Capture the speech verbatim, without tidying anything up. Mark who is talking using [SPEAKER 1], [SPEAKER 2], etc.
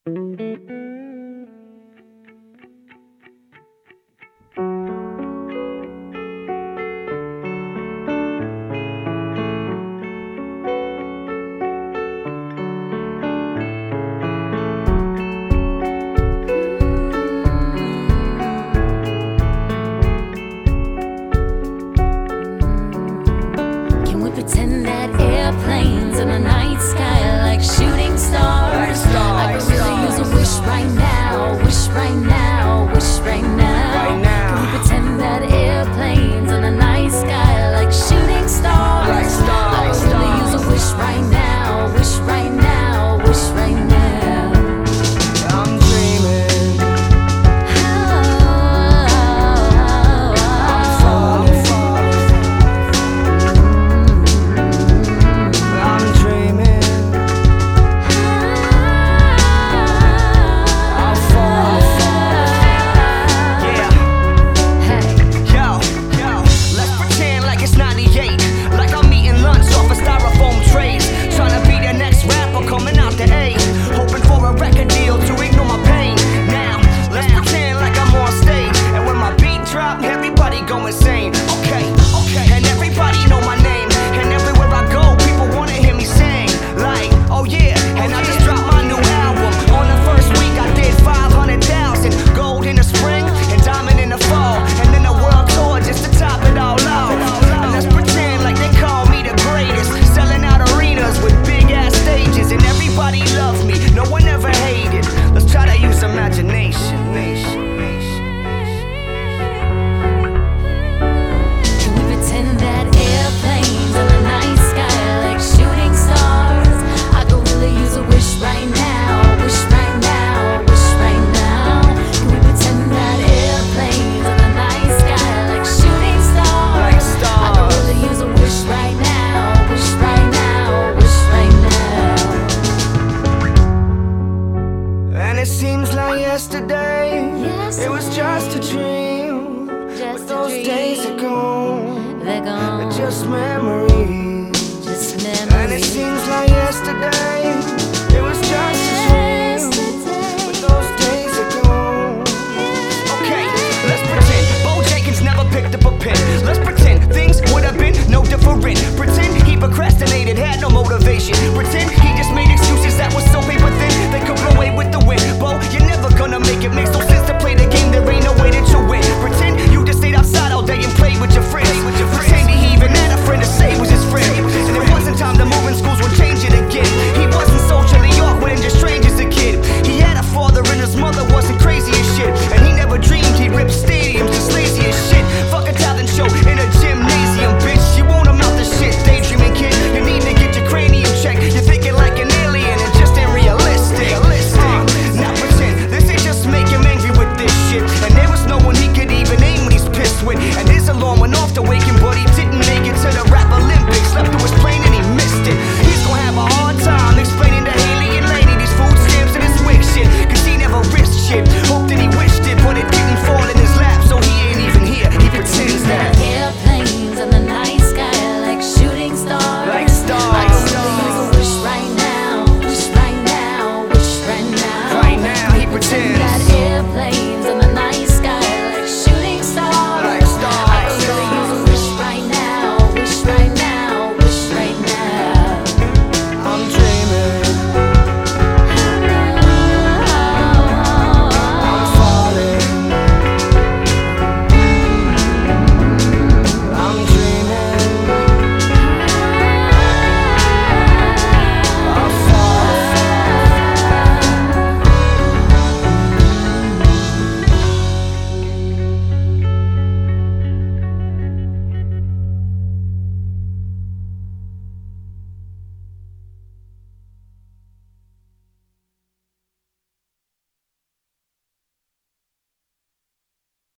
[SPEAKER 1] Pretend that airplanes in the night sky are like shooting stars. I could really use a wish right now, wish right now, wish right now. Can we pretend that airplanes in the night sky are like shooting stars? I could really use a wish right now, wish right now, wish right now.
[SPEAKER 2] I'm dreaming. I'm falling. Seems like yesterday, yesterday, it was just a dream. Just but those dream. days are gone.
[SPEAKER 1] They're gone.
[SPEAKER 2] They're just memories.
[SPEAKER 1] Just memories.
[SPEAKER 2] And it seems like yesterday.